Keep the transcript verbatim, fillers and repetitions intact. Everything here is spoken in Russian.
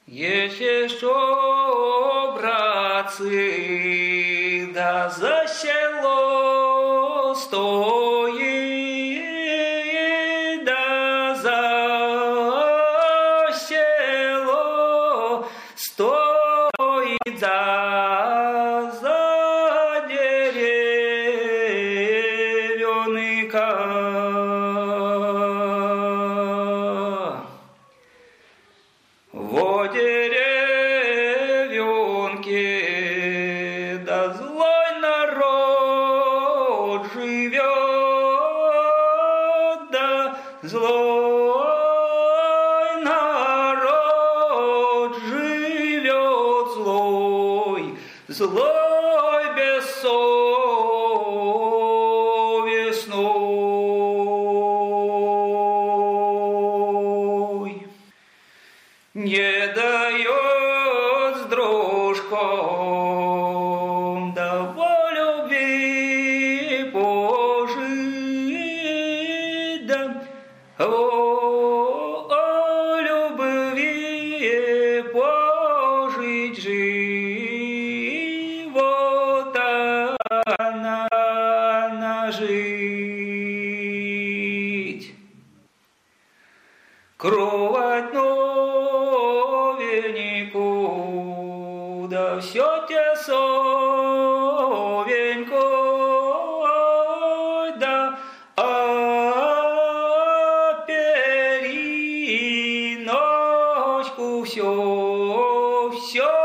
Если что, братцы, да за село стоит, да за село стоит, за, за деревенка. Во деревенке да злой народ живет, да злой народ живет, злой, злой бессовестный. Не дает с дружком, да во любви пожить, да во любви пожить, живота на нажить. Кровать новенькую, да все те совенько, да а периночку все, все